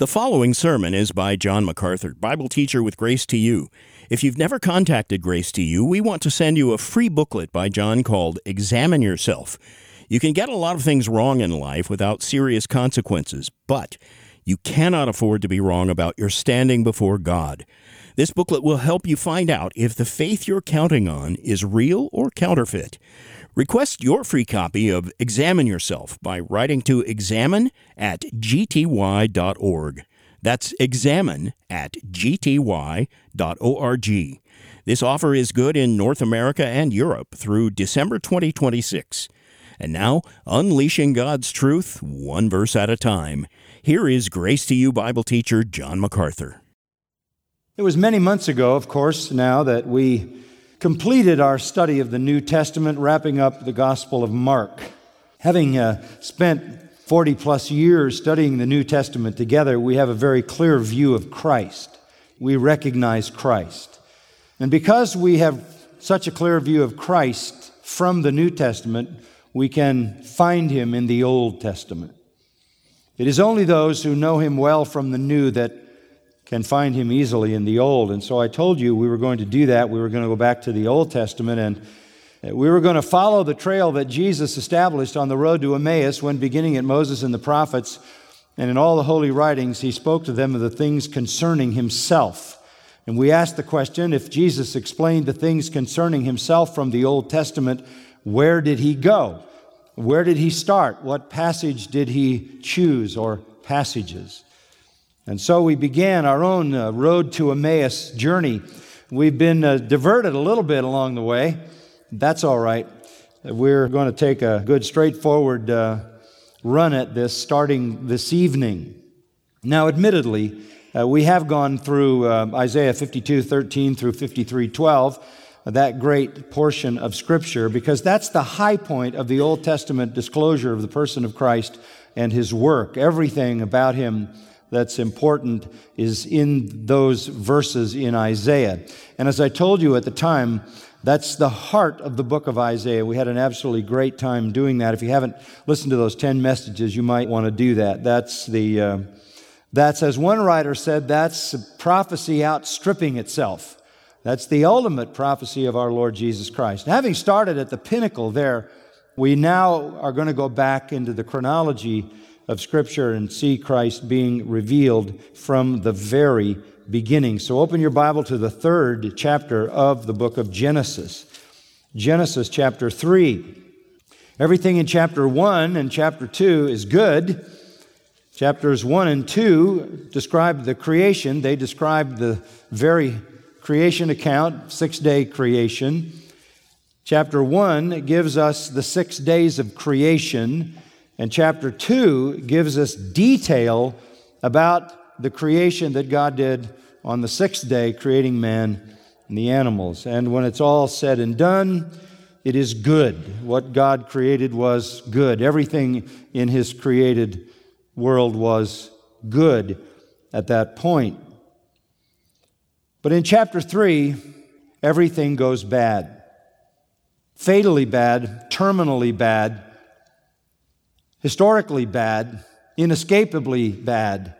The following sermon is by John MacArthur, Bible teacher with Grace to You. If you've never contacted Grace to You, we want to send you a free booklet by John called Examine Yourself. You can get a lot of things wrong in life without serious consequences, but you cannot afford to be wrong about your standing before God. This booklet will help you find out if the faith you're counting on is real or counterfeit. Request your free copy of Examine Yourself by writing to examine@gty.org. That's examine@gty.org. This offer is good in North America and Europe through December 2026. And now, unleashing God's truth, one verse at a time. Here is Grace to You Bible teacher John MacArthur. It was many months ago, of course, now that we completed our study of the New Testament, wrapping up the Gospel of Mark. Having spent 40-plus years studying the New Testament together, we have a very clear view of Christ. We recognize Christ. And because we have such a clear view of Christ from the New Testament, we can find Him in the Old Testament. It is only those who know Him well from the New that can find Him easily in the Old. And so I told you we were going to do that. We were going to go back to the Old Testament, and we were going to follow the trail that Jesus established on the road to Emmaus when, beginning at Moses and the prophets and in all the holy writings, He spoke to them of the things concerning Himself. And we asked the question, if Jesus explained the things concerning Himself from the Old Testament, where did He go? Where did He start? What passage did He choose, or passages? And so we began our own road to Emmaus journey. We've been diverted a little bit along the way. That's all right. We're going to take a good straightforward run at this starting this evening. Now, admittedly, we have gone through Isaiah 52:13 through 53:12, that great portion of Scripture, because that's the high point of the Old Testament disclosure of the person of Christ and His work. Everything about Him that's important is in those verses in Isaiah. And as I told you at the time, that's the heart of the book of Isaiah. We had an absolutely great time doing that. If you haven't listened to those 10 messages, you might want to do that. That's, as one writer said, that's prophecy outstripping itself. That's the ultimate prophecy of our Lord Jesus Christ. And having started at the pinnacle there, we now are going to go back into the chronology of Scripture and see Christ being revealed from the very beginning. So open your Bible to the 3rd chapter of the book of Genesis. Genesis chapter 3. Everything in chapter 1 and chapter 2 is good. Chapters 1 and 2 describe the creation. They describe the very creation account, 6-day creation. Chapter 1 gives us the 6 days of creation. And chapter 2 gives us detail about the creation that God did on the 6th day, creating man and the animals. And when it's all said and done, it is good. What God created was good. Everything in His created world was good at that point. But in chapter 3, everything goes bad. Fatally bad, terminally bad, historically bad, inescapably bad.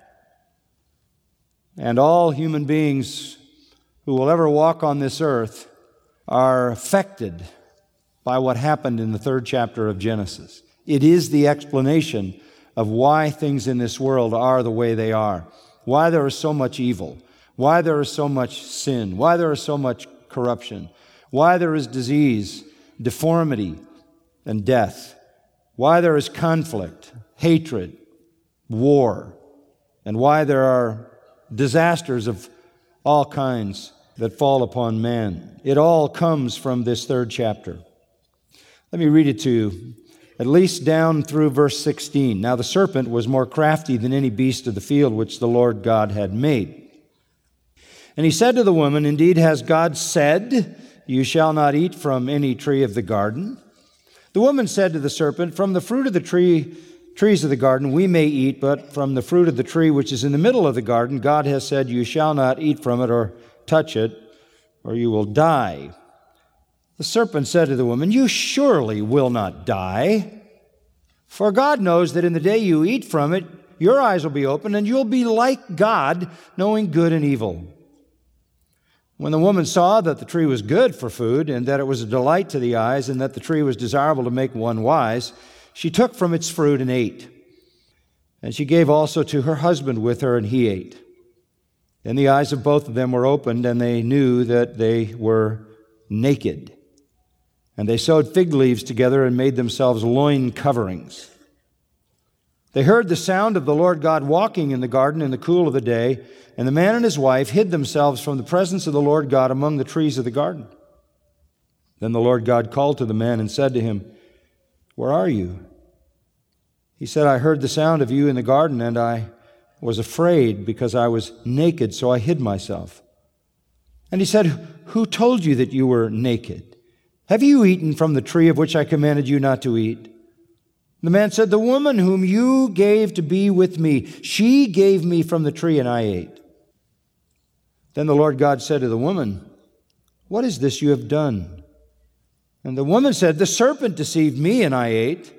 And all human beings who will ever walk on this earth are affected by what happened in the 3rd chapter of Genesis. It is the explanation of why things in this world are the way they are, why there is so much evil, why there is so much sin, why there is so much corruption, why there is disease, deformity, and death, why there is conflict, hatred, war, and why there are disasters of all kinds that fall upon man. It all comes from this 3rd chapter. Let me read it to you, at least down through verse 16. Now the serpent was more crafty than any beast of the field which the Lord God had made. And he said to the woman, Indeed has God said, You shall not eat from any tree of the garden? The woman said to the serpent, From the fruit of the trees of the garden we may eat, but from the fruit of the tree which is in the middle of the garden, God has said, You shall not eat from it or touch it, or you will die. The serpent said to the woman, You surely will not die, for God knows that in the day you eat from it, your eyes will be opened, and you'll be like God, knowing good and evil." When the woman saw that the tree was good for food, and that it was a delight to the eyes, and that the tree was desirable to make one wise, she took from its fruit and ate. And she gave also to her husband with her, and he ate. Then the eyes of both of them were opened, and they knew that they were naked. And they sewed fig leaves together and made themselves loin coverings. They heard the sound of the Lord God walking in the garden in the cool of the day, and the man and his wife hid themselves from the presence of the Lord God among the trees of the garden. Then the Lord God called to the man and said to him, "Where are you?" He said, "I heard the sound of you in the garden, and I was afraid because I was naked, so I hid myself." And he said, "Who told you that you were naked? Have you eaten from the tree of which I commanded you not to eat?" The man said, "The woman whom you gave to be with me, she gave me from the tree, and I ate." Then the Lord God said to the woman, "What is this you have done?" And the woman said, "The serpent deceived me, and I ate."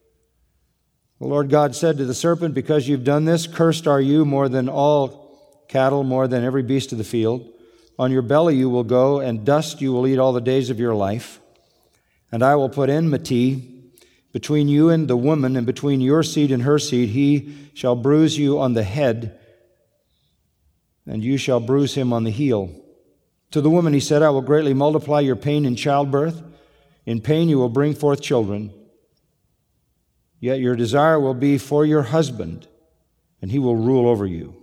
The Lord God said to the serpent, "Because you've done this, cursed are you more than all cattle, more than every beast of the field. On your belly you will go, and dust you will eat all the days of your life. And I will put enmity between you and the woman, and between your seed and her seed. He shall bruise you on the head, and you shall bruise him on the heel." To the woman he said, "I will greatly multiply your pain in childbirth. In pain you will bring forth children. Yet your desire will be for your husband, and he will rule over you."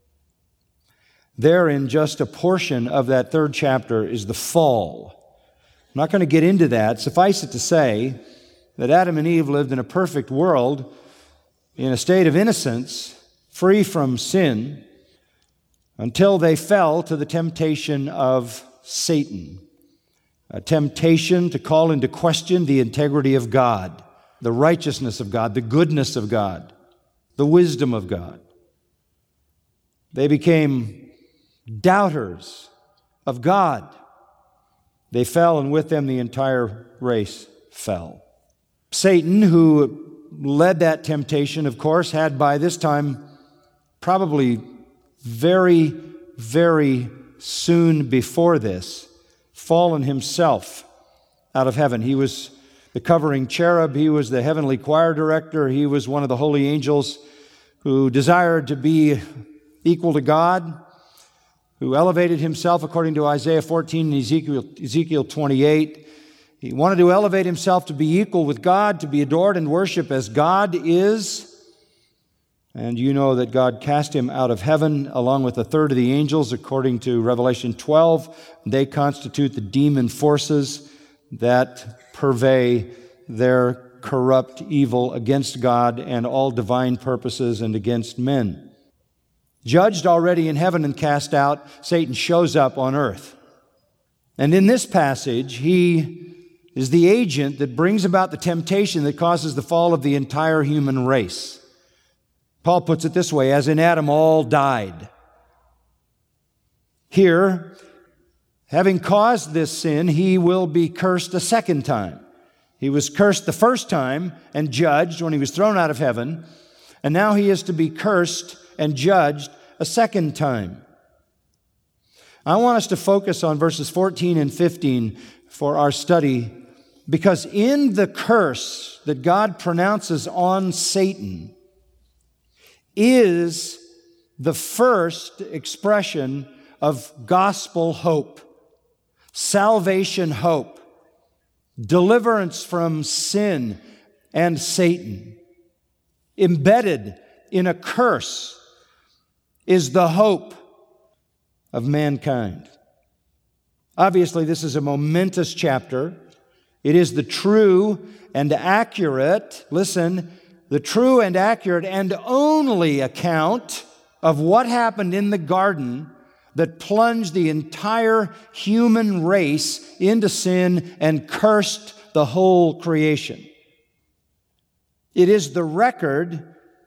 There, in just a portion of that third chapter, is the fall. I'm not going to get into that. Suffice it to say that Adam and Eve lived in a perfect world, in a state of innocence, free from sin, until they fell to the temptation of Satan, a temptation to call into question the integrity of God, the righteousness of God, the goodness of God, the wisdom of God. They became doubters of God. They fell, and with them the entire race fell. Satan, who led that temptation, of course, had by this time probably very, very soon before this fallen himself out of heaven. He was the covering cherub. He was the heavenly choir director. He was one of the holy angels who desired to be equal to God, who elevated himself according to Isaiah 14 and Ezekiel 28. He wanted to elevate himself to be equal with God, to be adored and worshiped as God is. And you know that God cast him out of heaven along with a third of the angels, according to Revelation 12. They constitute the demon forces that purvey their corrupt evil against God and all divine purposes and against men. Judged already in heaven and cast out, Satan shows up on earth. And in this passage, he is the agent that brings about the temptation that causes the fall of the entire human race. Paul puts it this way, as in Adam all died. Here, having caused this sin, he will be cursed a second time. He was cursed the first time and judged when he was thrown out of heaven, and now he is to be cursed and judged a second time. I want us to focus on verses 14 and 15 for our study, because in the curse that God pronounces on Satan is the first expression of gospel hope, salvation hope, deliverance from sin and Satan. Embedded in a curse is the hope of mankind. Obviously, this is a momentous chapter. It is the true and accurate, listen, the true and accurate and only account of what happened in the garden that plunged the entire human race into sin and cursed the whole creation. It is the record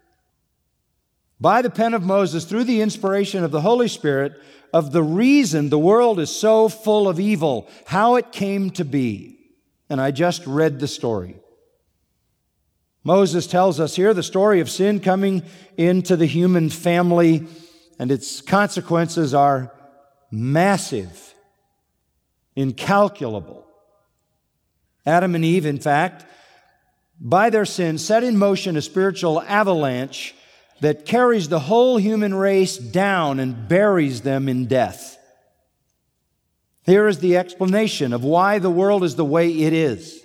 by the pen of Moses, through the inspiration of the Holy Spirit, of the reason the world is so full of evil, how it came to be. And I just read the story. Moses tells us here the story of sin coming into the human family, and its consequences are massive, incalculable. Adam and Eve, in fact, by their sin, set in motion a spiritual avalanche that carries the whole human race down and buries them in death. Here is the explanation of why the world is the way it is,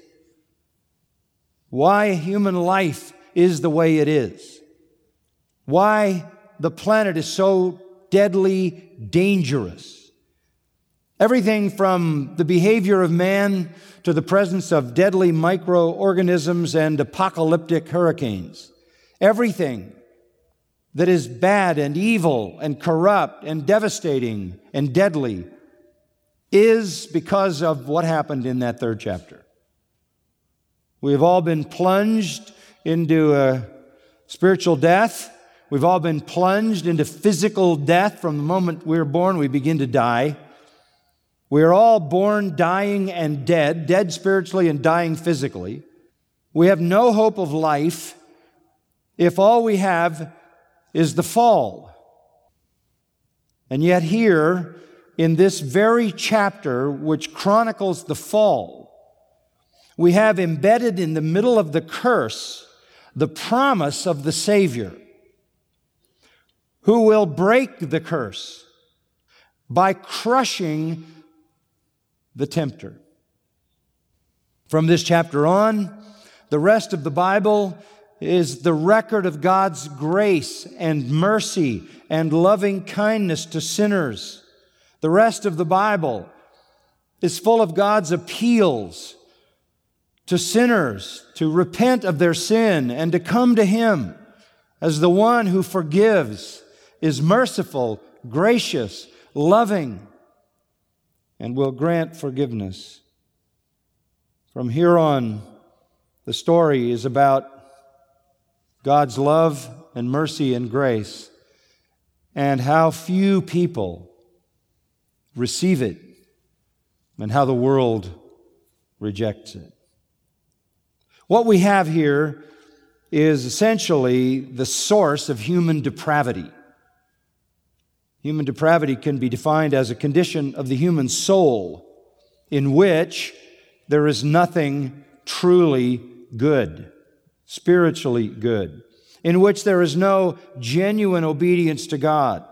why human life is the way it is, why the planet is so deadly dangerous. Everything from the behavior of man to the presence of deadly microorganisms and apocalyptic hurricanes. Everything that is bad and evil and corrupt and devastating and deadly is because of what happened in that third chapter. We've all been plunged into a spiritual death. We've all been plunged into physical death. From the moment we're born, we begin to die. We're all born dying and dead, dead spiritually and dying physically. We have no hope of life if all we have is the fall. And yet here, in this very chapter which chronicles the fall, we have embedded in the middle of the curse the promise of the Savior, who will break the curse by crushing the tempter. From this chapter on, the rest of the Bible is the record of God's grace and mercy and loving kindness to sinners. The rest of the Bible is full of God's appeals to sinners to repent of their sin and to come to Him as the one who forgives, is merciful, gracious, loving, and will grant forgiveness. From here on, the story is about God's love and mercy and grace, and how few people receive it, and how the world rejects it. What we have here is essentially the source of human depravity. Human depravity can be defined as a condition of the human soul in which there is nothing truly good, spiritually good, in which there is no genuine obedience to God.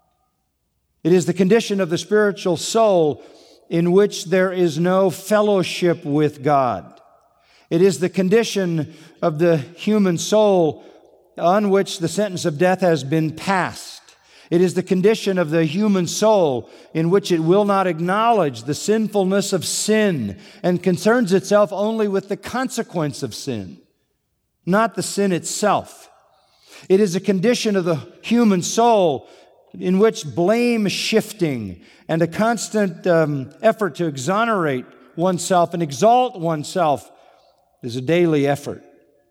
It is the condition of the spiritual soul in which there is no fellowship with God. It is the condition of the human soul on which the sentence of death has been passed. It is the condition of the human soul in which it will not acknowledge the sinfulness of sin and concerns itself only with the consequence of sin, not the sin itself. It is a condition of the human soul in which blame shifting and a constant effort to exonerate oneself and exalt oneself is a daily effort.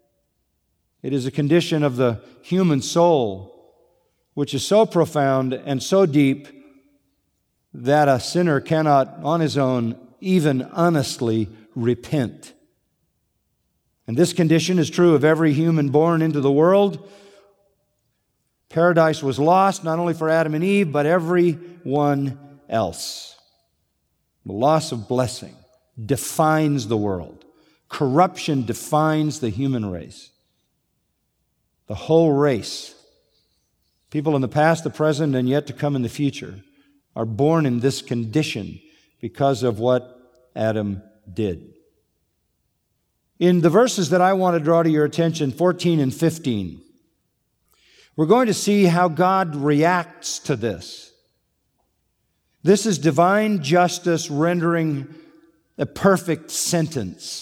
It is a condition of the human soul which is so profound and so deep that a sinner cannot on his own even honestly repent. And this condition is true of every human born into the world. Paradise was lost not only for Adam and Eve, but everyone else. The loss of blessing defines the world. Corruption defines the human race. The whole race, people in the past, the present, and yet to come in the future, are born in this condition because of what Adam did. In the verses that I want to draw to your attention, 14 and 15, we're going to see how God reacts to this. This is divine justice rendering a perfect sentence.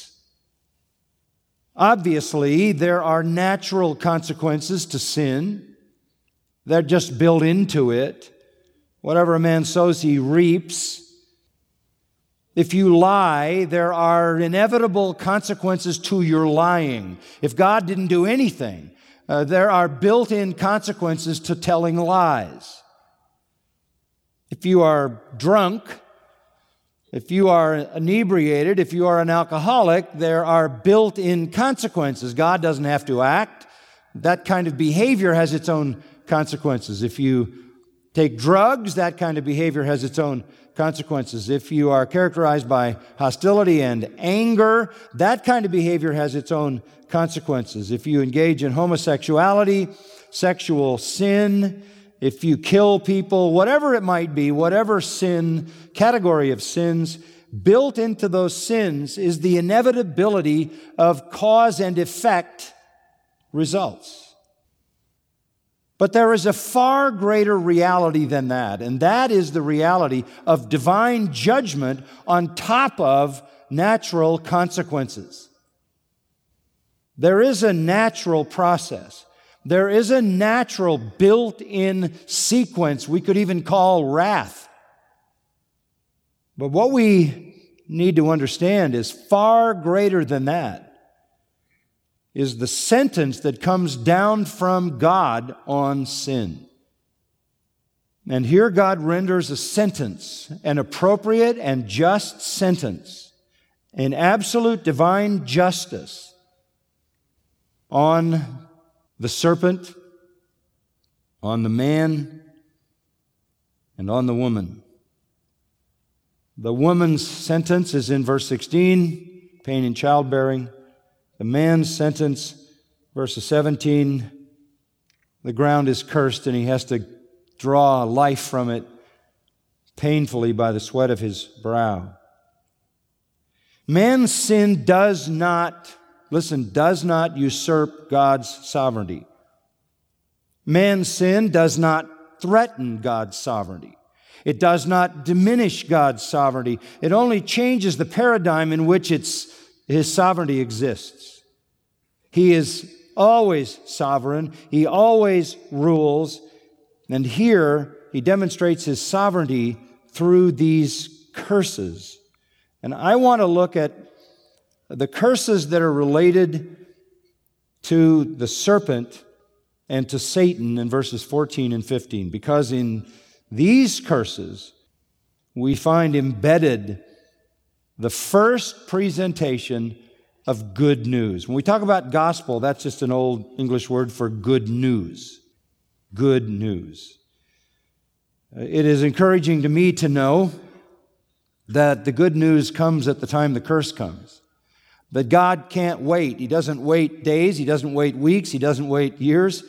Obviously, there are natural consequences to sin. They're just built into it. Whatever a man sows, he reaps. If you lie, there are inevitable consequences to your lying. If God didn't do anything, there are built-in consequences to telling lies. If you are drunk, If you are inebriated, if you are an alcoholic, there are built-in consequences. God doesn't have to act. That kind of behavior has its own consequences. If you take drugs, that kind of behavior has its own consequences. If you are characterized by hostility and anger, that kind of behavior has its own consequences. If you engage in homosexuality, sexual sin, if you kill people, whatever it might be, whatever sin, category of sins, built into those sins is the inevitability of cause and effect results. But there is a far greater reality than that, and that is the reality of divine judgment on top of natural consequences. There is a natural process. There is a natural built-in sequence we could even call wrath. But what we need to understand is far greater than that, is the sentence that comes down from God on sin. And here God renders a sentence, an appropriate and just sentence, an absolute divine justice on the serpent, on the man, and on the woman. The woman's sentence is in verse 16, pain in childbearing. The man's sentence, verse 17, the ground is cursed and he has to draw life from it painfully by the sweat of his brow. Man's sin does not usurp God's sovereignty. Man's sin does not threaten God's sovereignty. It does not diminish God's sovereignty. It only changes the paradigm in which His sovereignty exists. He is always sovereign. He always rules. And here, He demonstrates His sovereignty through these curses. And I want to look at the curses that are related to the serpent and to Satan in verses 14 and 15, because in these curses we find embedded the first presentation of good news. When we talk about gospel, that's just an old English word for good news. Good news. It is encouraging to me to know that the good news comes at the time the curse comes. That God can't wait. He doesn't wait days. He doesn't wait weeks. He doesn't wait years.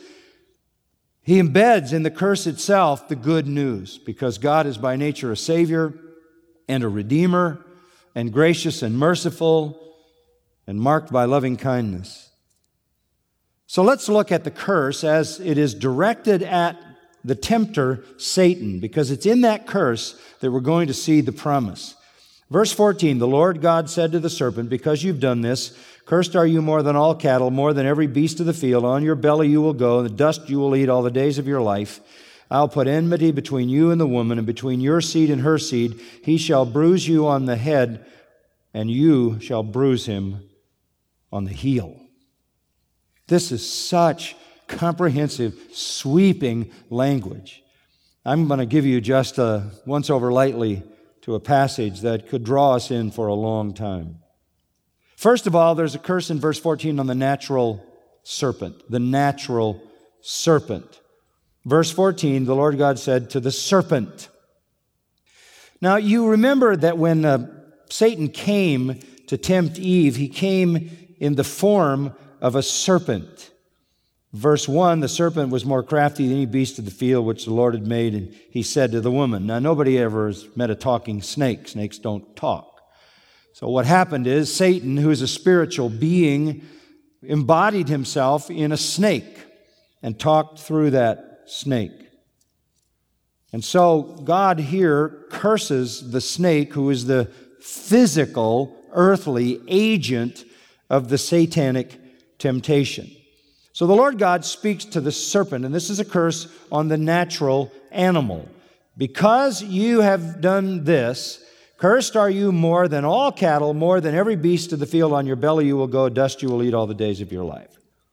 He embeds in the curse itself the good news, because God is by nature a Savior and a Redeemer, and gracious and merciful and marked by loving kindness. So let's look at the curse as it is directed at the tempter, Satan, because it's in that curse that we're going to see the promise. Verse 14, the Lord God said to the serpent, because you've done this, cursed are you more than all cattle, more than every beast of the field. On your belly you will go, and the dust you will eat all the days of your life. I'll put enmity between you and the woman, and between your seed and her seed. He shall bruise you on the head, and you shall bruise him on the heel. This is such comprehensive, sweeping language. I'm going to give you just a once-over lightly to a passage that could draw us in for a long time. First of all, there's a curse in verse 14 on the natural serpent. The natural serpent. Verse 14, the Lord God said to the serpent. Now, you remember that when Satan came to tempt Eve, he came in the form of a serpent. Verse 1, the serpent was more crafty than any beast of the field which the Lord had made, and he said to the woman. Now, nobody ever has met a talking snake. Snakes don't talk. So what happened is Satan, who is a spiritual being, embodied himself in a snake and talked through that snake. And so God here curses the snake, who is the physical, earthly agent of the satanic temptation. So the Lord God speaks to the serpent, and this is a curse on the natural animal. Because you have done this, cursed are you more than all cattle, more than every beast of the field. On your belly you will go, dust you will eat all the days of your life.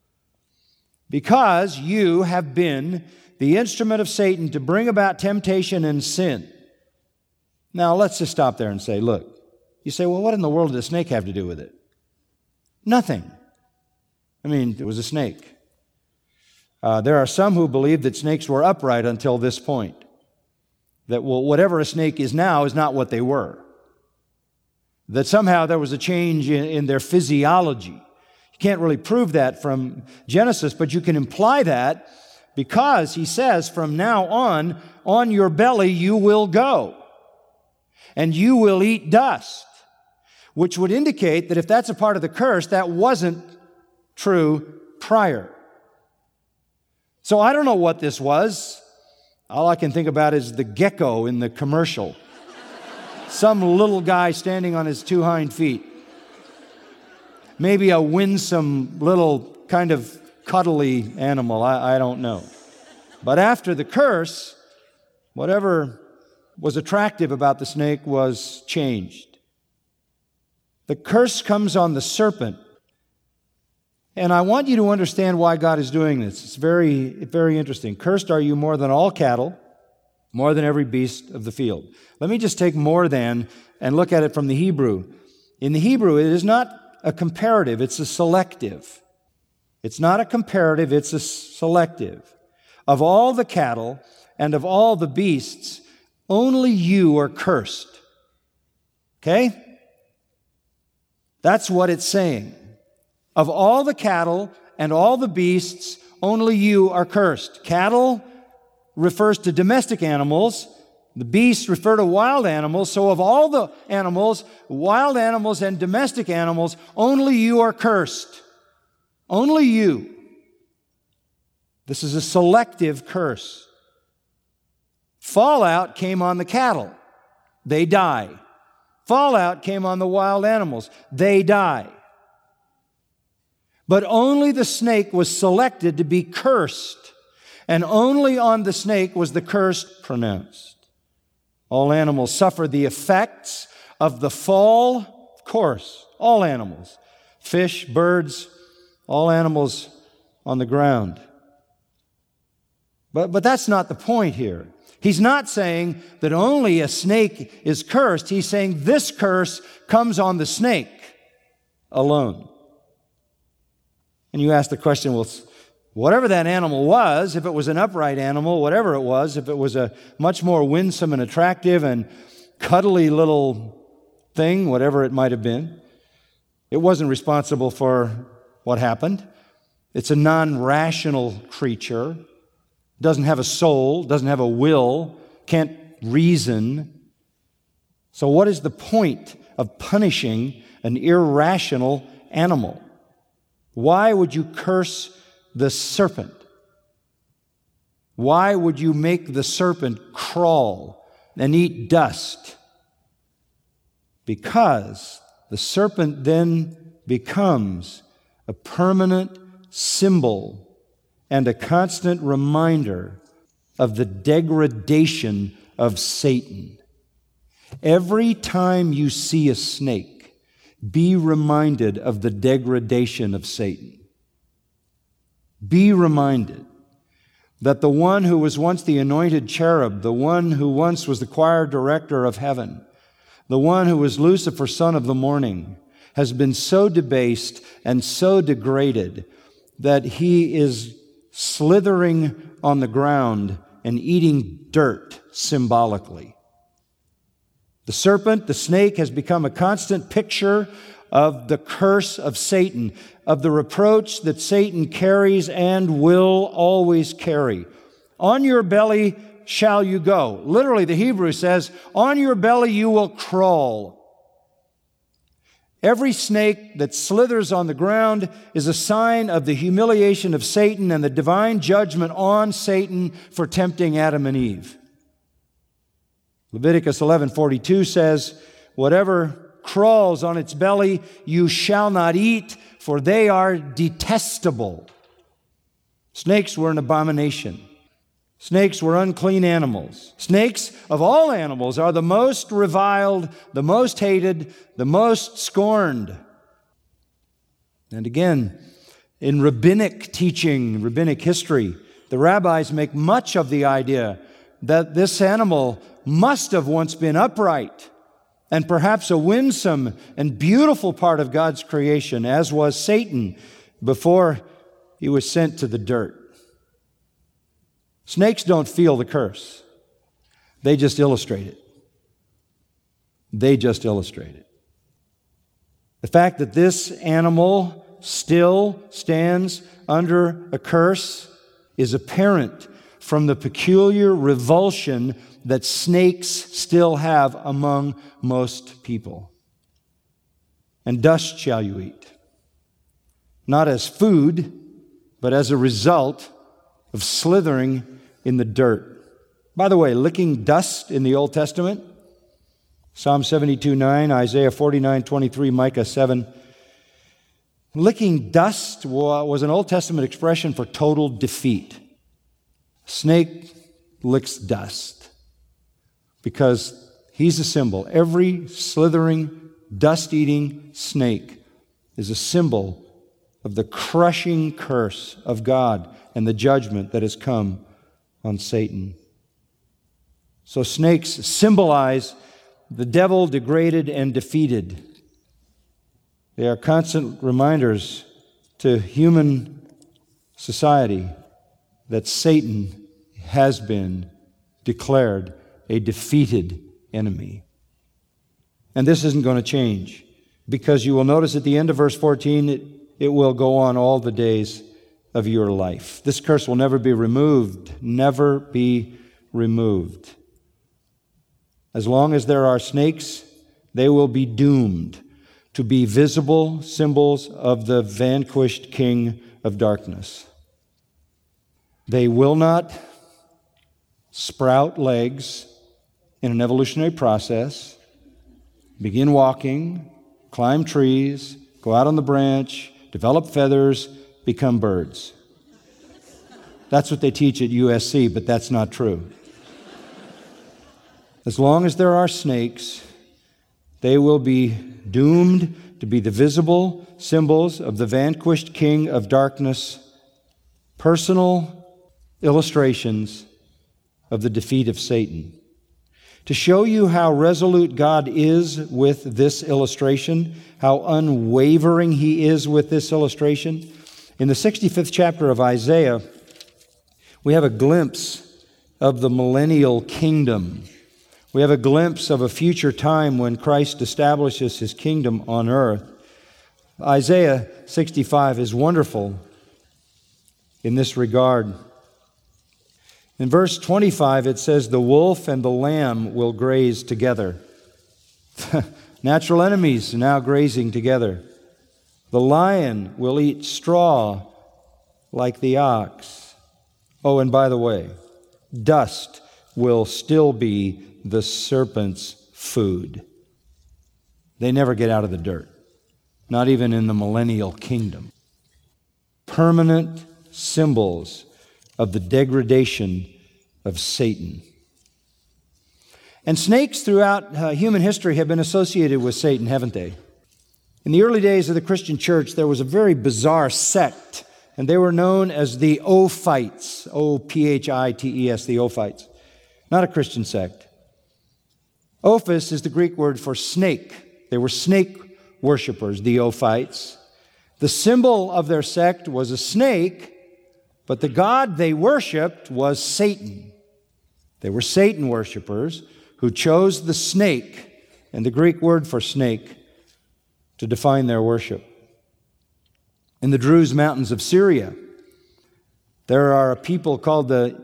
Because you have been the instrument of Satan to bring about temptation and sin. Now, let's just stop there and say, look, you say, well, what in the world did a snake have to do with it? Nothing. I mean, it was a snake. There are some who believe that snakes were upright until this point. That, well, whatever a snake is now is not what they were. That somehow there was a change in their physiology. You can't really prove that from Genesis, but you can imply that because he says, from now on your belly you will go, and you will eat dust, which would indicate that if that's a part of the curse, that wasn't true prior. So I don't know what this was. All I can think about is the gecko in the commercial. Some little guy standing on his two hind feet. Maybe a winsome little kind of cuddly animal. I don't know. But after the curse, whatever was attractive about the snake was changed. The curse comes on the serpent. And I want you to understand why God is doing this. It's very, very interesting. Cursed are you more than all cattle, more than every beast of the field. Let me just take more than and look at it from the Hebrew. In the Hebrew, it is not a comparative, it's a selective. It's not a comparative, it's a selective. Of all the cattle and of all the beasts, only you are cursed. Okay? That's what it's saying. Of all the cattle and all the beasts, only you are cursed. Cattle refers to domestic animals. The beasts refer to wild animals. So of all the animals, wild animals and domestic animals, only you are cursed. Only you. This is a selective curse. Fallout came on the cattle. They die. Fallout came on the wild animals. They die. But only the snake was selected to be cursed, and only on the snake was the curse pronounced. All animals suffer the effects of the fall, of course, all animals, fish, birds, all animals on the ground. But that's not the point here. He's not saying that only a snake is cursed. He's saying this curse comes on the snake alone. And you ask the question, well, whatever that animal was, if it was an upright animal, whatever it was, if it was a much more winsome and attractive and cuddly little thing, whatever it might have been, it wasn't responsible for what happened. It's a non-rational creature, doesn't have a soul, doesn't have a will, can't reason. So what is the point of punishing an irrational animal? Why would you curse the serpent? Why would you make the serpent crawl and eat dust? Because the serpent then becomes a permanent symbol and a constant reminder of the degradation of Satan. Every time you see a snake, be reminded of the degradation of Satan. Be reminded that the one who was once the anointed cherub, the one who once was the choir director of heaven, the one who was Lucifer, son of the morning, has been so debased and so degraded that he is slithering on the ground and eating dirt symbolically. The serpent, the snake, has become a constant picture of the curse of Satan, of the reproach that Satan carries and will always carry. On your belly shall you go. Literally, the Hebrew says, on your belly you will crawl. Every snake that slithers on the ground is a sign of the humiliation of Satan and the divine judgment on Satan for tempting Adam and Eve. Leviticus 11:42 says, whatever crawls on its belly you shall not eat, for they are detestable. Snakes were an abomination. Snakes were unclean animals. Snakes, of all animals, are the most reviled, the most hated, the most scorned. And again, in rabbinic teaching, rabbinic history, the rabbis make much of the idea that this animal must have once been upright and perhaps a winsome and beautiful part of God's creation, as was Satan before he was sent to the dirt. Snakes don't feel the curse. They just illustrate it. They just illustrate it. The fact that this animal still stands under a curse is apparent from the peculiar revulsion that snakes still have among most people. And dust shall you eat, not as food, but as a result of slithering in the dirt. By the way, licking dust in the Old Testament, Psalm 72:9, Isaiah 49:23, Micah 7. Licking dust was an Old Testament expression for total defeat. Snake licks dust because he's a symbol. Every slithering, dust-eating snake is a symbol of the crushing curse of God and the judgment that has come on Satan. So snakes symbolize the devil degraded and defeated. They are constant reminders to human society that Satan has been declared a defeated enemy. And this isn't going to change, because you will notice at the end of verse 14, it will go on all the days of your life. This curse will never be removed, never be removed. As long as there are snakes, they will be doomed to be visible symbols of the vanquished king of darkness. They will not sprout legs in an evolutionary process, begin walking, climb trees, go out on the branch, develop feathers, become birds. That's what they teach at USC, but that's not true. As long as there are snakes, they will be doomed to be the visible symbols of the vanquished king of darkness, personal illustrations of the defeat of Satan. To show you how resolute God is with this illustration, how unwavering He is with this illustration, in the 65th chapter of Isaiah, we have a glimpse of the millennial kingdom. We have a glimpse of a future time when Christ establishes His kingdom on earth. Isaiah 65 is wonderful in this regard. In verse 25, it says, "The wolf and the lamb will graze together." Natural enemies now grazing together. "The lion will eat straw like the ox." Oh, and by the way, dust will still be the serpent's food. They never get out of the dirt, not even in the millennial kingdom. Permanent symbols of the degradation of Satan. And snakes throughout human history have been associated with Satan, haven't they? In the early days of the Christian church, there was a very bizarre sect, and they were known as the Ophites, O-P-H-I-T-E-S, the Ophites. Not a Christian sect. Ophis is the Greek word for snake. They were snake worshipers, the Ophites. The symbol of their sect was a snake, but the god they worshiped was Satan. They were Satan worshipers who chose the snake, and the Greek word for snake, to define their worship. In the Druze mountains of Syria, there are a people called the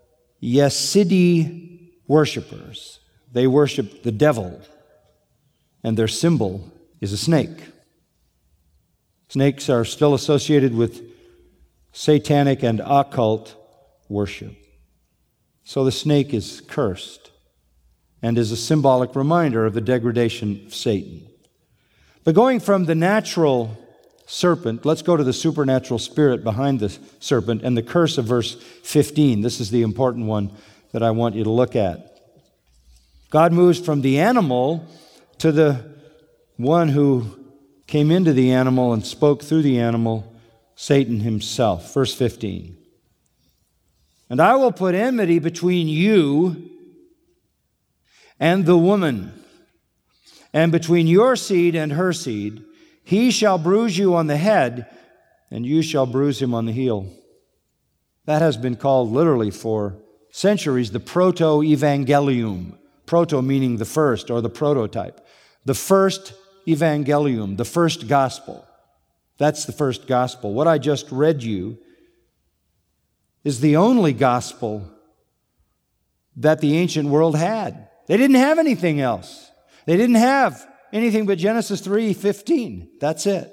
Yazidi worshipers. They worship the devil, and their symbol is a snake. Snakes are still associated with satanic and occult worship. So the snake is cursed and is a symbolic reminder of the degradation of Satan. But going from the natural serpent, let's go to the supernatural spirit behind the serpent and the curse of verse 15. This is the important one that I want you to look at. God moves from the animal to the one who came into the animal and spoke through the animal, Satan himself. Verse 15. "And I will put enmity between you and the woman, and between your seed and her seed. He shall bruise you on the head, and you shall bruise him on the heel. That has been called literally for centuries the proto-evangelium. Proto meaning the first, or the prototype. The first evangelium, the first gospel. That's the first gospel. What I just read you is the only gospel that the ancient world had. They didn't have anything else. They didn't have anything but Genesis 3:15. That's it.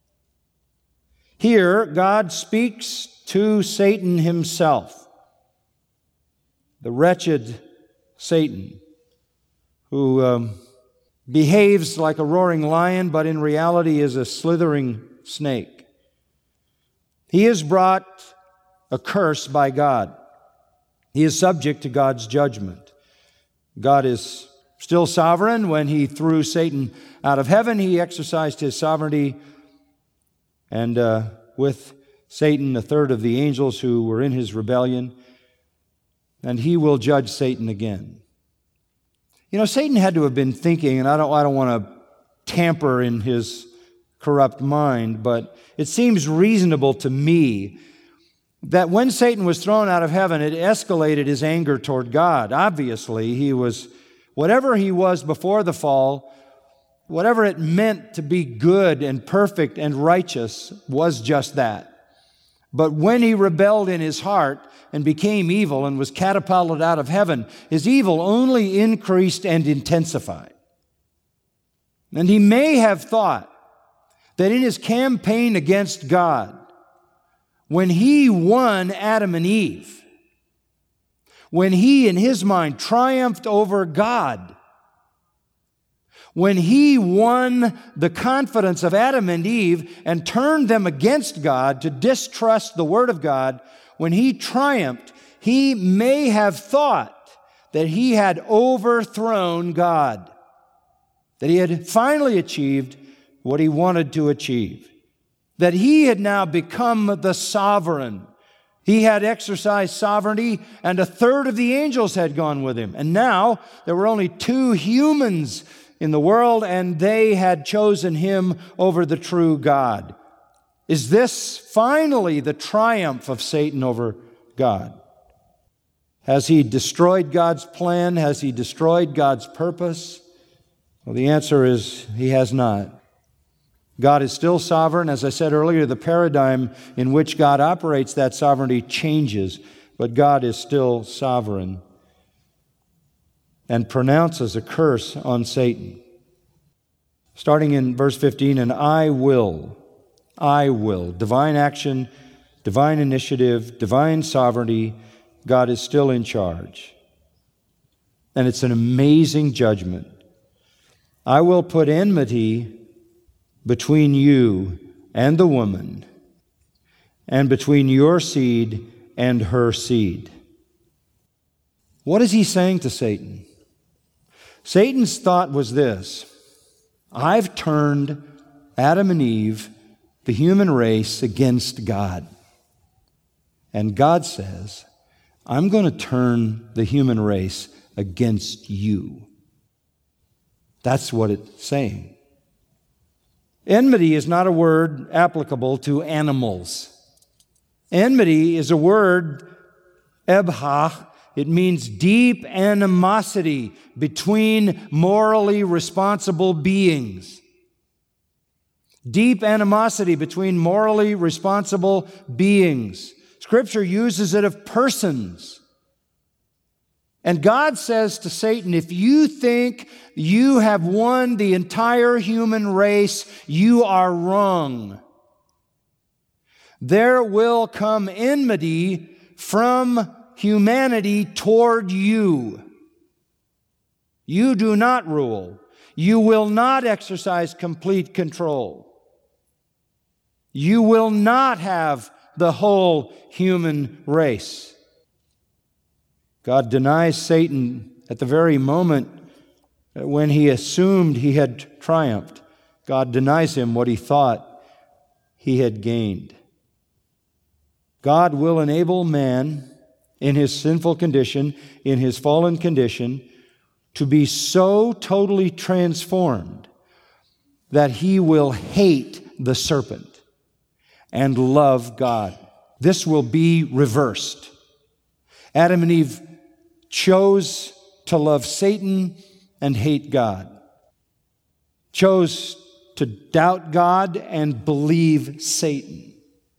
Here, God speaks to Satan himself, the wretched Satan, who behaves like a roaring lion, but in reality is a slithering snake. He is brought a curse by God. He is subject to God's judgment. God is still sovereign. When He threw Satan out of heaven, He exercised His sovereignty, and with Satan, a third of the angels who were in his rebellion, and He will judge Satan again. You know, Satan had to have been thinking, and I don't want to tamper in his corrupt mind, but it seems reasonable to me that when Satan was thrown out of heaven, it escalated his anger toward God. Obviously, he was, whatever he was before the fall, whatever it meant to be good and perfect and righteous was just that. But when he rebelled in his heart and became evil and was catapulted out of heaven, his evil only increased and intensified. And he may have thought that in his campaign against God, when he won Adam and Eve, when he, in his mind, triumphed over God, when he won the confidence of Adam and Eve and turned them against God to distrust the Word of God, when he triumphed, he may have thought that he had overthrown God, that he had finally achieved what he wanted to achieve, that he had now become the sovereign. He had exercised sovereignty, and a third of the angels had gone with him. And now there were only 2 humans in the world, and they had chosen him over the true God. Is this finally the triumph of Satan over God? Has he destroyed God's plan? Has he destroyed God's purpose? Well, the answer is he has not. God is still sovereign. As I said earlier, the paradigm in which God operates that sovereignty changes, but God is still sovereign and pronounces a curse on Satan. Starting in verse 15, and I will, divine action, divine initiative, divine sovereignty, God is still in charge. And it's an amazing judgment. I will put enmity between you and the woman, and between your seed and her seed. What is he saying to Satan? Satan's thought was this: I've turned Adam and Eve, the human race, against God. And God says, I'm going to turn the human race against you. That's what it's saying. Enmity is not a word applicable to animals. Enmity is a word, ebha. It means deep animosity between morally responsible beings. Deep animosity between morally responsible beings. Scripture uses it of persons. And God says to Satan, if you think you have won the entire human race, you are wrong. There will come enmity from humanity toward you. You do not rule. You will not exercise complete control. You will not have the whole human race. God denies Satan at the very moment when he assumed he had triumphed. God denies him what he thought he had gained. God will enable man in his sinful condition, in his fallen condition, to be so totally transformed that he will hate the serpent and love God. This will be reversed. Adam and Eve chose to love Satan and hate God. Chose to doubt God and believe Satan.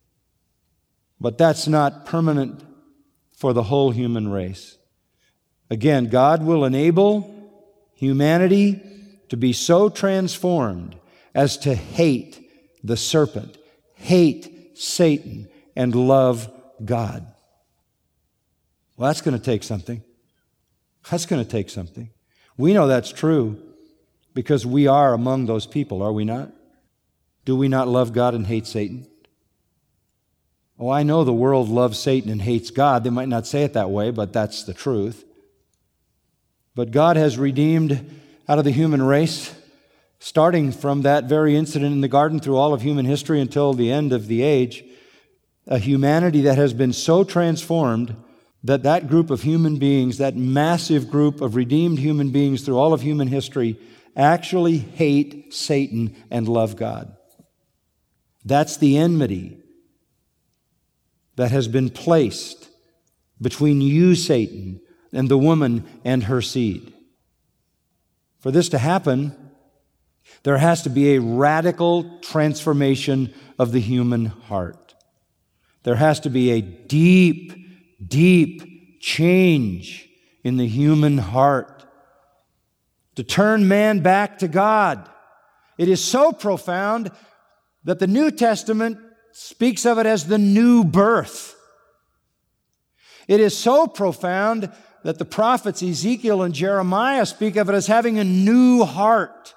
But that's not permanent for the whole human race. Again, God will enable humanity to be so transformed as to hate the serpent, hate Satan, and love God. Well, that's going to take something. That's going to take something. We know that's true because we are among those people, are we not? Do we not love God and hate Satan? Oh, I know the world loves Satan and hates God. They might not say it that way, but that's the truth. But God has redeemed out of the human race, starting from that very incident in the garden through all of human history until the end of the age, a humanity that has been so transformed that that group of human beings, that massive group of redeemed human beings through all of human history, actually hate Satan and love God. That's the enmity that has been placed between you, Satan, and the woman and her seed. For this to happen, there has to be a radical transformation of the human heart. There has to be a deep, deep change in the human heart to turn man back to God. It is so profound that the New Testament speaks of it as the new birth. It is so profound that the prophets Ezekiel and Jeremiah speak of it as having a new heart.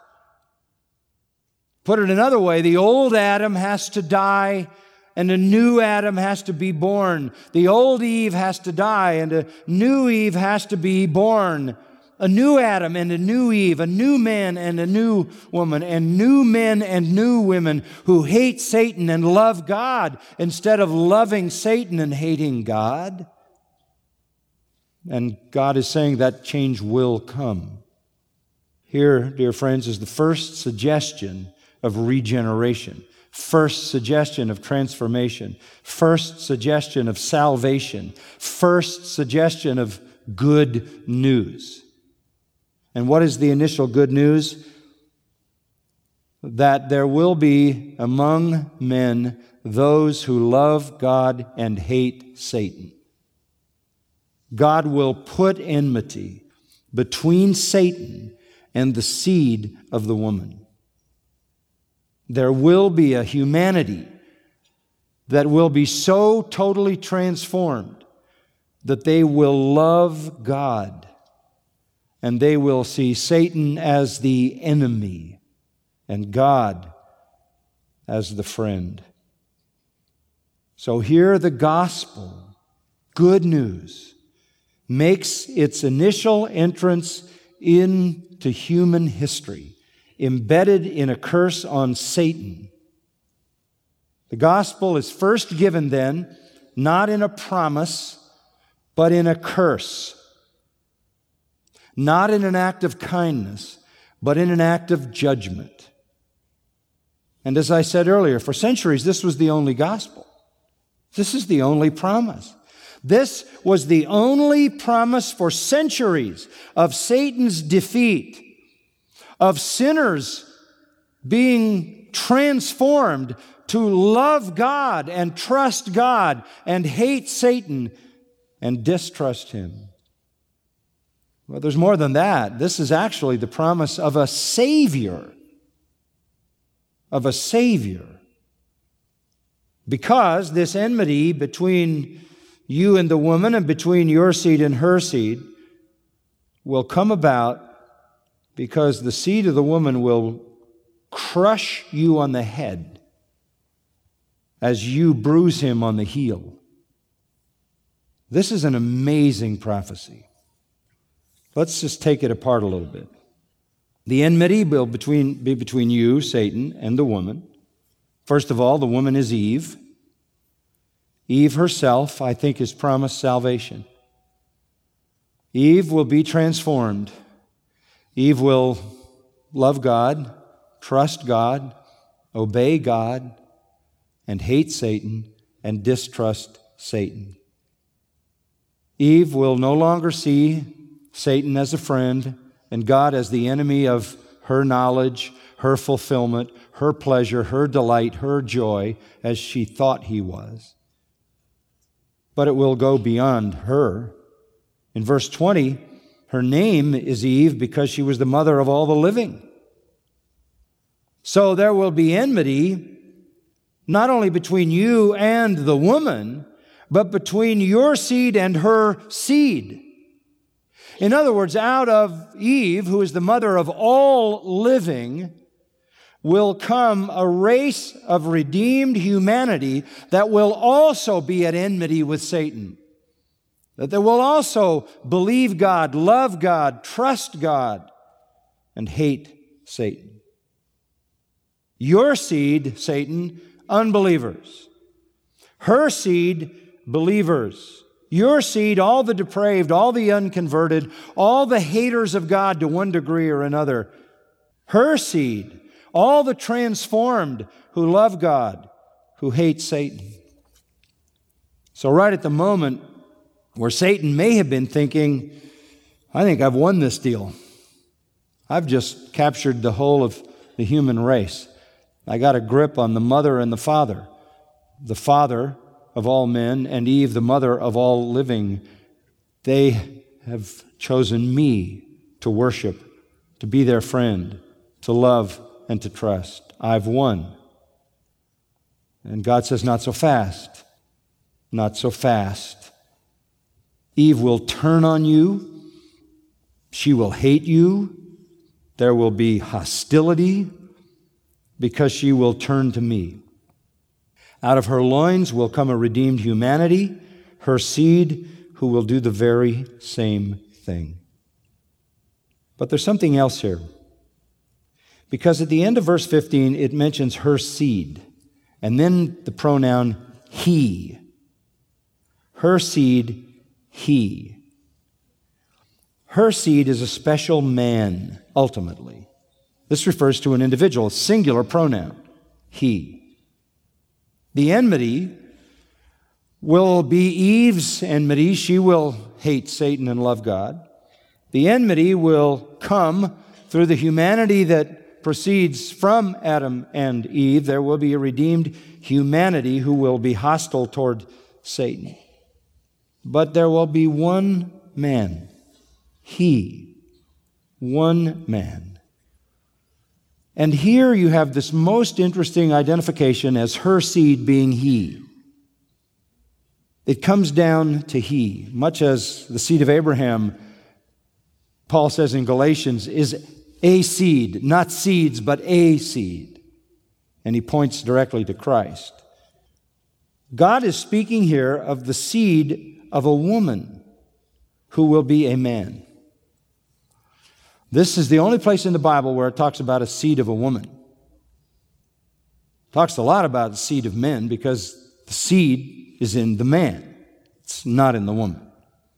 Put it another way, the old Adam has to die and a new Adam has to be born. The old Eve has to die and a new Eve has to be born. A new Adam and a new Eve, a new man and a new woman, and new men and new women who hate Satan and love God instead of loving Satan and hating God. And God is saying that change will come. Here, dear friends, is the first suggestion of regeneration, first suggestion of transformation, first suggestion of salvation, first suggestion of good news. And what is the initial good news? That there will be among men those who love God and hate Satan. God will put enmity between Satan and the seed of the woman. There will be a humanity that will be so totally transformed that they will love God and they will see Satan as the enemy and God as the friend. So here the gospel, good news, makes its initial entrance into human history, embedded in a curse on Satan. The gospel is first given then, not in a promise, but in a curse. Not in an act of kindness, but in an act of judgment. And as I said earlier, for centuries this was the only gospel. This is the only promise. This was the only promise for centuries of Satan's defeat, of sinners being transformed to love God and trust God and hate Satan and distrust him. Well, there's more than that. This is actually the promise of a Savior. Of a Savior. Because this enmity between you and the woman and between your seed and her seed will come about because the seed of the woman will crush you on the head as you bruise him on the heel. This is an amazing prophecy. Let's just take it apart a little bit. The enmity will be between you, Satan, and the woman. First of all, the woman is Eve. Eve herself, I think, is promised salvation. Eve will be transformed Eve will love God, trust God, obey God, and hate Satan and distrust Satan. Eve will no longer see Satan as a friend and God as the enemy of her knowledge, her fulfillment, her pleasure, her delight, her joy, as she thought he was. But it will go beyond her. In verse 20, her name is Eve because she was the mother of all the living. So there will be enmity not only between you and the woman, but between your seed and her seed. In other words, out of Eve, who is the mother of all living, will come a race of redeemed humanity that will also be at enmity with Satan. That they will also believe God, love God, trust God, and hate Satan. Your seed, Satan, unbelievers. Her seed, believers. Your seed, all the depraved, all the unconverted, all the haters of God to one degree or another. Her seed, all the transformed who love God, who hate Satan. So right at the moment where Satan may have been thinking, I think I've won this deal. I've just captured the whole of the human race. I got a grip on the mother and the father of all men, and Eve, the mother of all living. They have chosen me to worship, to be their friend, to love, and to trust. I've won. And God says, not so fast. Not so fast. Eve will turn on you. She will hate you. There will be hostility because she will turn to me. Out of her loins will come a redeemed humanity, her seed, who will do the very same thing. But there's something else here. Because at the end of verse 15, it mentions her seed, and then the pronoun he. Her seed, he. Her seed is a special man, ultimately. This refers to an individual, a singular pronoun, he. The enmity will be Eve's enmity. She will hate Satan and love God. The enmity will come through the humanity that proceeds from Adam and Eve. There will be a redeemed humanity who will be hostile toward Satan. But there will be one man, he, one man. And here you have this most interesting identification as her seed being he. It comes down to he, much as the seed of Abraham, Paul says in Galatians, is a seed, not seeds, but a seed. And he points directly to Christ. God is speaking here of the seed of a woman who will be a man. This is the only place in the Bible where it talks about a seed of a woman. It talks a lot about the seed of men because the seed is in the man. It's not in the woman.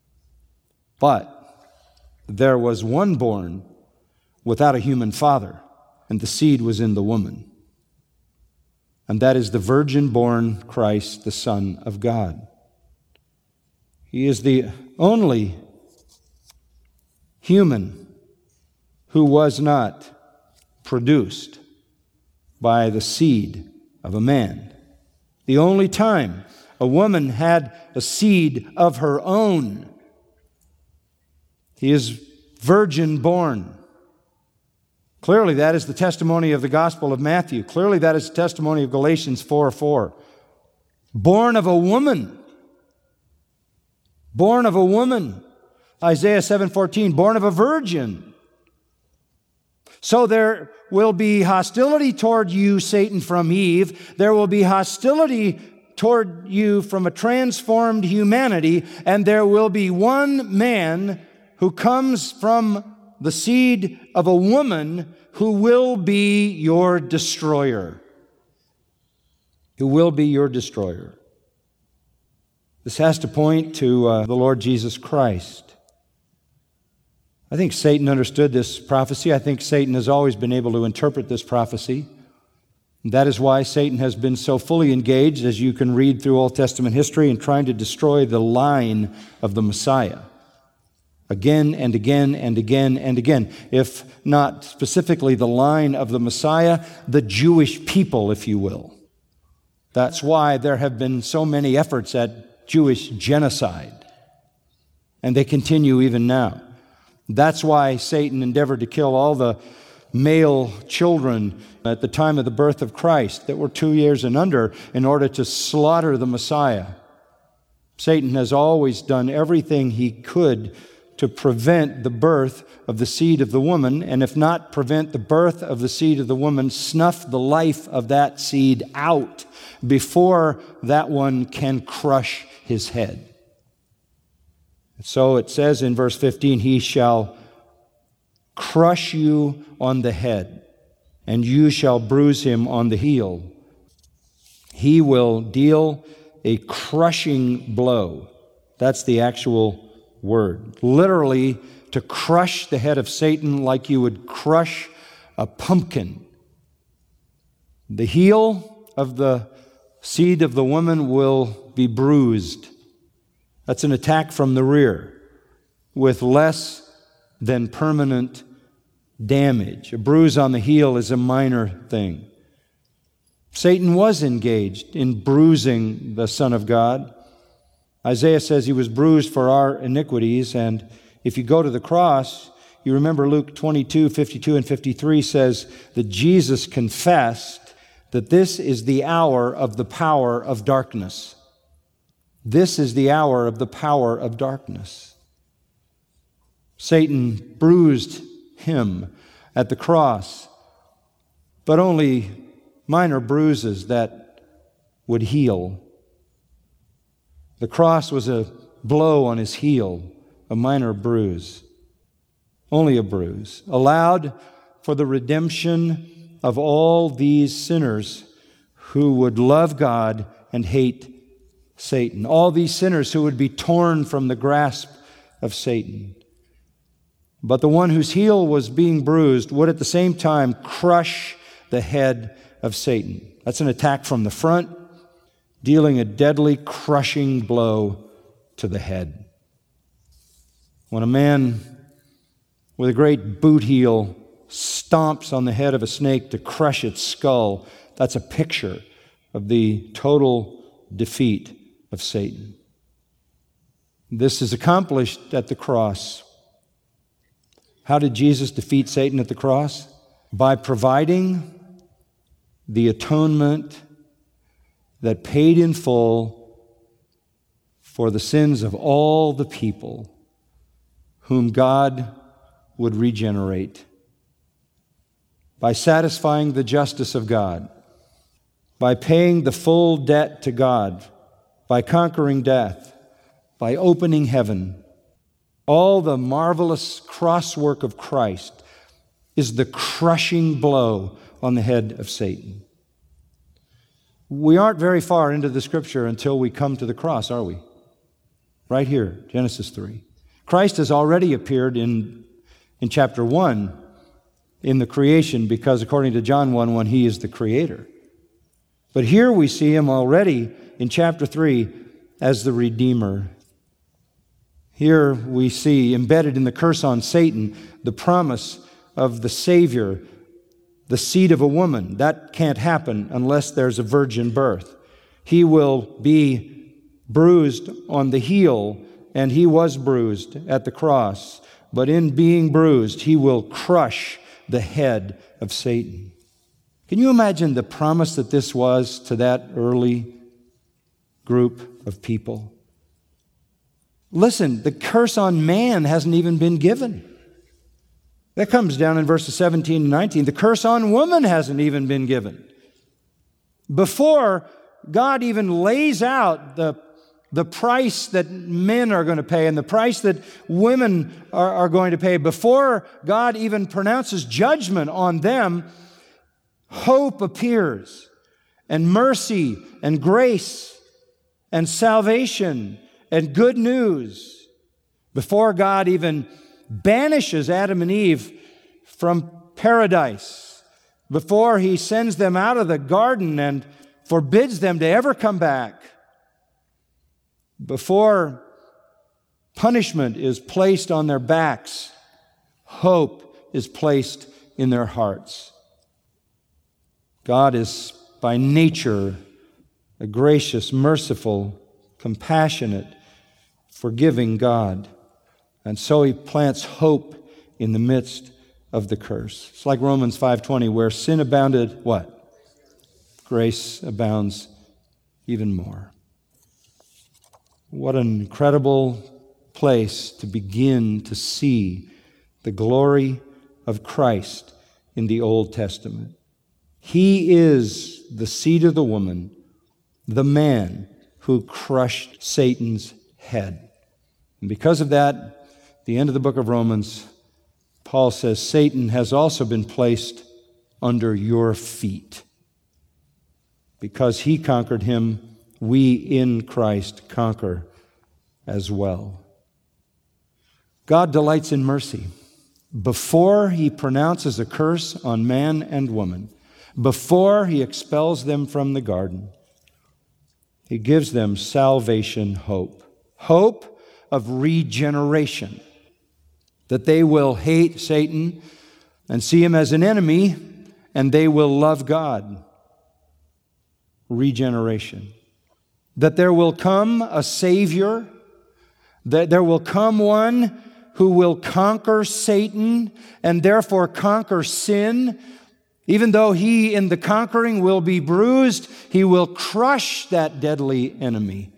But there was one born without a human father, and the seed was in the woman. And that is the virgin-born Christ, the Son of God. He is the only human who was not produced by the seed of a man. The only time a woman had a seed of her own. He is virgin-born. Clearly, that is the testimony of the Gospel of Matthew. Clearly, that is the testimony of Galatians 4:4. Born of a woman. Born of a woman. Isaiah 7:14, born of a virgin. So there will be hostility toward you, Satan, from Eve. There will be hostility toward you from a transformed humanity, and there will be one man who comes from the seed of a woman who will be your destroyer. Who will be your destroyer. This has to point to the Lord Jesus Christ. I think Satan understood this prophecy. I think Satan has always been able to interpret this prophecy. That is why Satan has been so fully engaged, as you can read through Old Testament history, in trying to destroy the line of the Messiah. Again and again and again and again. If not specifically the line of the Messiah, the Jewish people, if you will. That's why there have been so many efforts at Jewish genocide. And they continue even now. That's why Satan endeavored to kill all the male children at the time of the birth of Christ that were 2 years and under in order to slaughter the Messiah. Satan has always done everything he could to prevent the birth of the seed of the woman, and if not prevent the birth of the seed of the woman, snuff the life of that seed out before that one can crush his head. So it says in verse 15, he shall crush you on the head, and you shall bruise him on the heel. He will deal a crushing blow. That's the actual word. Literally, to crush the head of Satan like you would crush a pumpkin. The heel of the seed of the woman will be bruised. That's an attack from the rear with less than permanent damage. A bruise on the heel is a minor thing. Satan was engaged in bruising the Son of God. Isaiah says he was bruised for our iniquities, and if you go to the cross, you remember Luke 22, 52, and 53 says that Jesus confessed that this is the hour of the power of darkness. This is the hour of the power of darkness. Satan bruised him at the cross, but only minor bruises that would heal. The cross was a blow on his heel, a minor bruise, only a bruise, allowed for the redemption of all these sinners who would love God and hate Satan. All these sinners who would be torn from the grasp of Satan. But the one whose heel was being bruised would at the same time crush the head of Satan. That's an attack from the front, dealing a deadly crushing blow to the head. When a man with a great boot heel stomps on the head of a snake to crush its skull, that's a picture of the total defeat of Satan. This is accomplished at the cross. How did Jesus defeat Satan at the cross? By providing the atonement that paid in full for the sins of all the people whom God would regenerate. By satisfying the justice of God, by paying the full debt to God, by conquering death, by opening heaven. All the marvelous crosswork of Christ is the crushing blow on the head of Satan. We aren't very far into the Scripture until we come to the cross, are we? Right here, Genesis 3. Christ has already appeared in chapter 1 in the creation because according to John 1:1, He is the Creator. But here we see Him already in chapter 3 as the Redeemer. Here we see embedded in the curse on Satan the promise of the Savior, the seed of a woman. That can't happen unless there's a virgin birth. He will be bruised on the heel, and He was bruised at the cross. But in being bruised, He will crush the head of Satan. Can you imagine the promise that this was to that early group of people? Listen, the curse on man hasn't even been given. That comes down in verses 17 and 19. The curse on woman hasn't even been given. Before God even lays out the price that men are going to pay and the price that women are going to pay, before God even pronounces judgment on them, hope appears, and mercy and grace and salvation and good news. Before God even banishes Adam and Eve from paradise, before he sends them out of the garden and forbids them to ever come back, before punishment is placed on their backs, hope is placed in their hearts. God is by nature a gracious, merciful, compassionate, forgiving God. And so he plants hope in the midst of the curse. It's like Romans 5:20, where sin abounded, what? Grace abounds even more. What an incredible place to begin to see the glory of Christ in the Old Testament. He is the seed of the woman, the man who crushed Satan's head. And because of that, at the end of the book of Romans, Paul says, Satan has also been placed under your feet. Because he conquered him, we in Christ conquer as well. God delights in mercy. Before he pronounces a curse on man and woman, before he expels them from the garden, he gives them salvation hope. Hope of regeneration. That they will hate Satan and see him as an enemy, and they will love God. Regeneration. That there will come a Savior, that there will come one who will conquer Satan and therefore conquer sin. Even though he in the conquering will be bruised, he will crush that deadly enemy.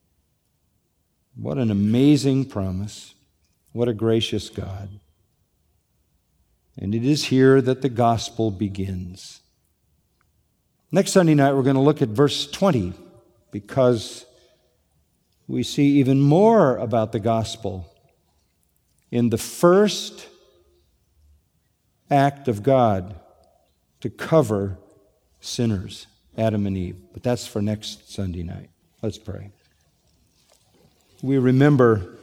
What an amazing promise. What a gracious God. And it is here that the gospel begins. Next Sunday night, we're going to look at verse 20, because we see even more about the gospel in the first act of God to cover sinners, Adam and Eve. But that's for next Sunday night. Let's pray. We remember,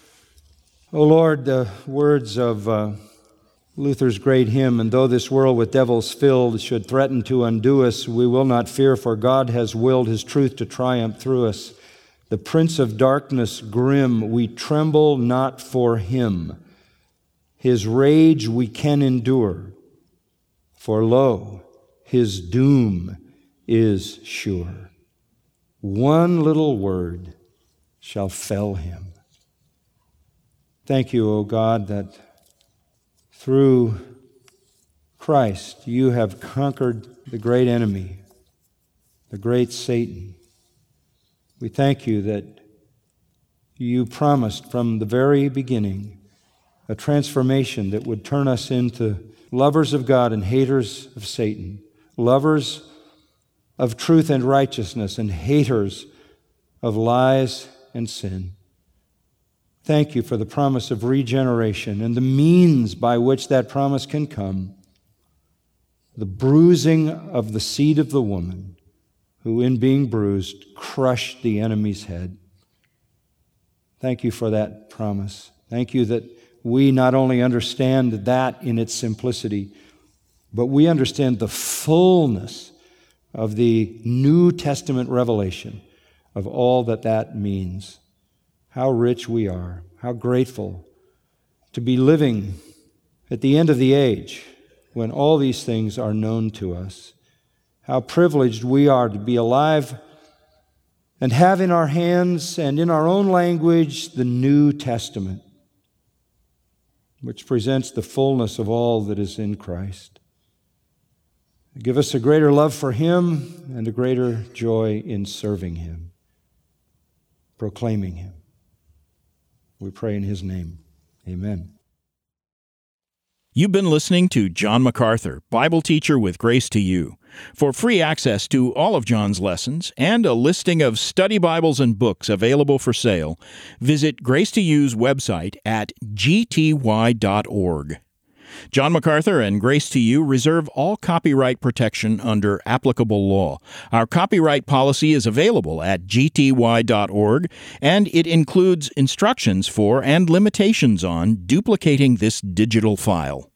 O Lord, the words of Luther's great hymn, and though this world with devils filled should threaten to undo us, we will not fear, for God has willed His truth to triumph through us. The prince of darkness grim, we tremble not for him. His rage we can endure, for lo, his doom is sure. One little word shall fell him. Thank you, O God, that through Christ you have conquered the great enemy, the great Satan. We thank you that you promised from the very beginning a transformation that would turn us into lovers of God and haters of Satan, lovers of truth and righteousness and haters of lies and sin. Thank you for the promise of regeneration and the means by which that promise can come, the bruising of the seed of the woman, who in being bruised crushed the enemy's head. Thank you for that promise. Thank you that we not only understand that in its simplicity, but we understand the fullness of the New Testament revelation of all that that means. How rich we are, how grateful to be living at the end of the age when all these things are known to us. How privileged we are to be alive and have in our hands and in our own language the New Testament, which presents the fullness of all that is in Christ. Give us a greater love for Him and a greater joy in serving Him, proclaiming Him. We pray in His name. Amen. You've been listening to John MacArthur, Bible teacher with Grace to You. For free access to all of John's lessons and a listing of study Bibles and books available for sale, visit Grace to You's website at gty.org. John MacArthur and Grace to You reserve all copyright protection under applicable law. Our copyright policy is available at gty.org, and it includes instructions for and limitations on duplicating this digital file.